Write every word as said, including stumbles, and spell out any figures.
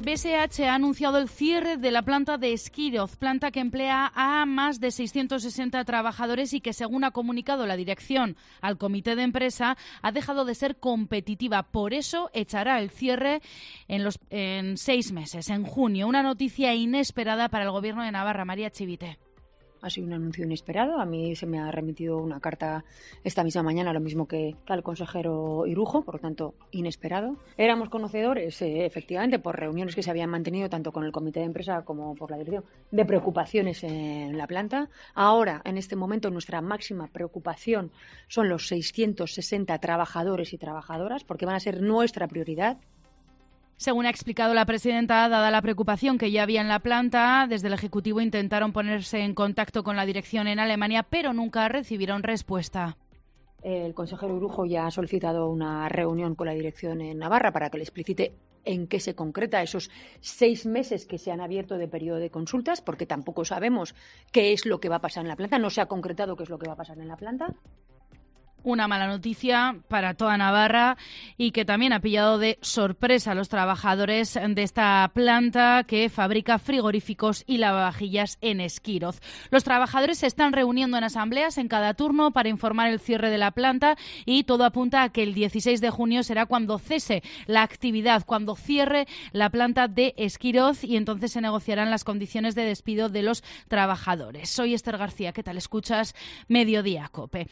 B S H ha anunciado el cierre de la planta de Esquiroz, planta que emplea a más de seiscientos sesenta trabajadores y que, según ha comunicado la dirección al comité de empresa, ha dejado de ser competitiva. Por eso echará el cierre en, los, en seis meses, en junio. Una noticia inesperada para el Gobierno de Navarra. María Chivite. Ha sido un anuncio inesperado. A mí se me ha remitido una carta esta misma mañana, lo mismo que al consejero Irujo, por lo tanto, inesperado. Éramos conocedores, eh, efectivamente, por reuniones que se habían mantenido tanto con el comité de empresa como por la dirección, de preocupaciones en la planta. Ahora, en este momento, nuestra máxima preocupación son los seiscientos sesenta trabajadores y trabajadoras, porque van a ser nuestra prioridad. Según ha explicado la presidenta, dada la preocupación que ya había en la planta, desde el Ejecutivo intentaron ponerse en contacto con la dirección en Alemania, pero nunca recibieron respuesta. El consejero Irujo ya ha solicitado una reunión con la dirección en Navarra para que le explicite en qué se concreta esos seis meses que se han abierto de periodo de consultas, porque tampoco sabemos qué es lo que va a pasar en la planta, no se ha concretado qué es lo que va a pasar en la planta. Una mala noticia para toda Navarra y que también ha pillado de sorpresa a los trabajadores de esta planta que fabrica frigoríficos y lavavajillas en Esquiroz. Los trabajadores se están reuniendo en asambleas en cada turno para informar el cierre de la planta y todo apunta a que el dieciséis de junio será cuando cese la actividad, cuando cierre la planta de Esquiroz, y entonces se negociarán las condiciones de despido de los trabajadores. Soy Esther García, ¿qué tal? Escuchas Mediodía COPE.